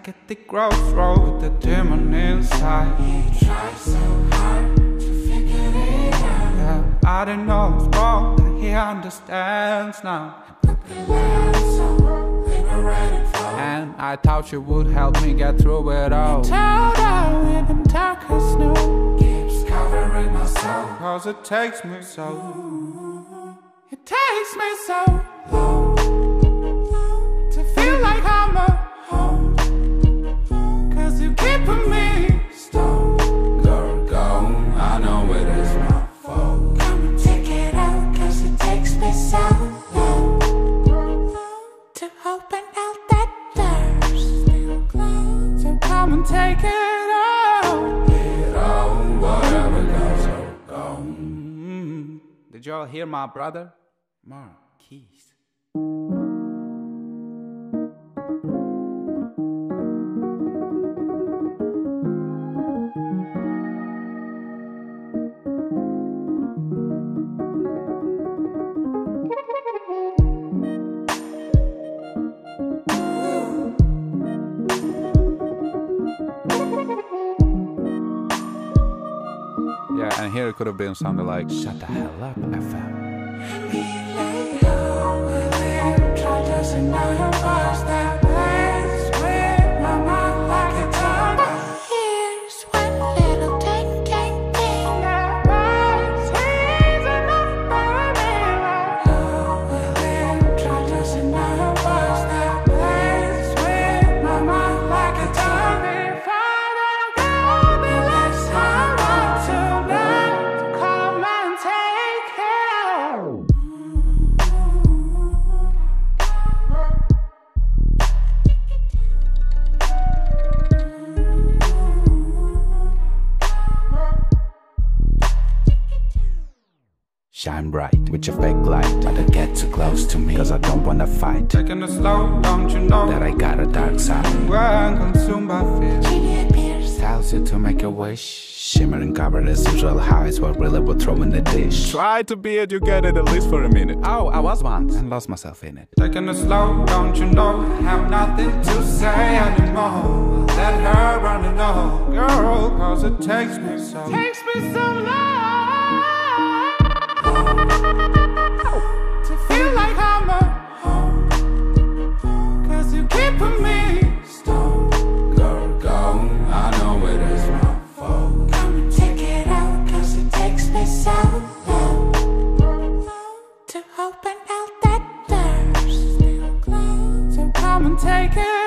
Like at the crossroad with the demon inside. He tries so hard to figure it out. Yeah, I didn't know it was wrong, but he understands now. But the lines so liberating flow. And I thought you would help me get through it all. You told her even darker snow keeps covering my soul. Cause it takes me so low to feel like I'm a home. Cause you keeping me stoned. Girl, go, I know it is my fault. Come and take it out, cause it takes me so low to open out that door still closed. So come and take it out. It all, whatever goes, go. Did y'all hear my brother? Marquis. Yeah, and here it could have been something like Shut the Hell Up FM. Shine bright with your fake light, but don't get too close to me, cause I don't wanna fight. Taking it slow, don't you know that I got a dark side? When consumed by fear, genie appears, tells you to make a wish. Shimmering covered as usual, how it's what really would throw in the dish. Try to be educated at least for a minute. Oh, I was once and lost myself in it. Taking it slow, don't you know, have nothing to say anymore. Let her run it all, girl, cause it takes me so long to feel like I'm a home. Cause you keeping me stoned. Girl, go, I know it is my fault. Come and take it out, cause it takes me so long to open out that door still closed. So come and take it